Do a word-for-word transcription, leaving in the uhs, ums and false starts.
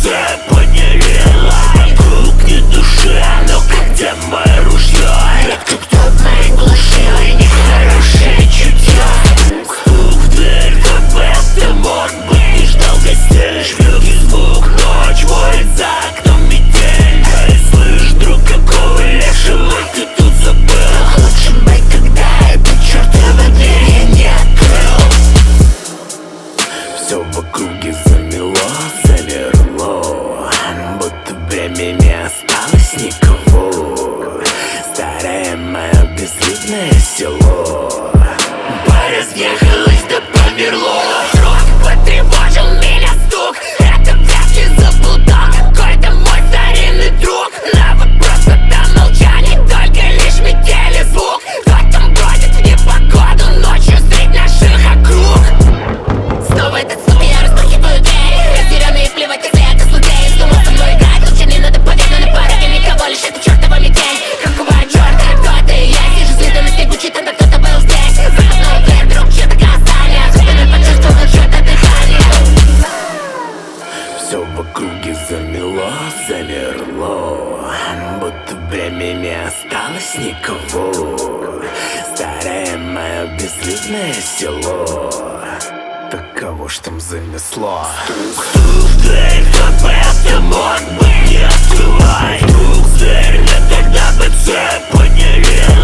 БЦ подняли лай. Вокруг ни души, но где мое ружье? Редко кто в моей глуши, нехорошее чутье. Стук в дверь, как бы это мог быть, не ждал гостей. Жмёкий звук, ночь воет за окном метель. Эй, слышь, друг, какого лешего ты тут забыл? Лучше бы, когда эту чертову дверь я не открыл. Все в округе замело, замерло, будто время не осталось никого. Старое мое безлюдное село поразъехалось да померло. Вдруг потревожил меня стук, это вряд ли заблудал какой-то мой старинный друг. На вопрос отдам молчание, только лишь метели звук. Кто там бродит в непогоду ночью средь наших округ? Снова этот стук, и я распахиваю дверь. Разъяренный и плевать, если это злодей. Вздумал со мной играть, лучше не надо поверь, но на пороге никого, лишь это чертова метель. Какого черта, кто ты есть? Вижу следы на снегу, чьи тогда кто-то был здесь. Заходной дверь, вдруг чье-то касание, за спиной почувствовал чье-то дыхание. Все в округе замело, замерло, будто время не осталось никого. Старое мое безлюдное село, так кого ж там занесло? Стук в дверь, как бы это мог быть, не открывай. Стук в дверь, да тогда БЦ подняли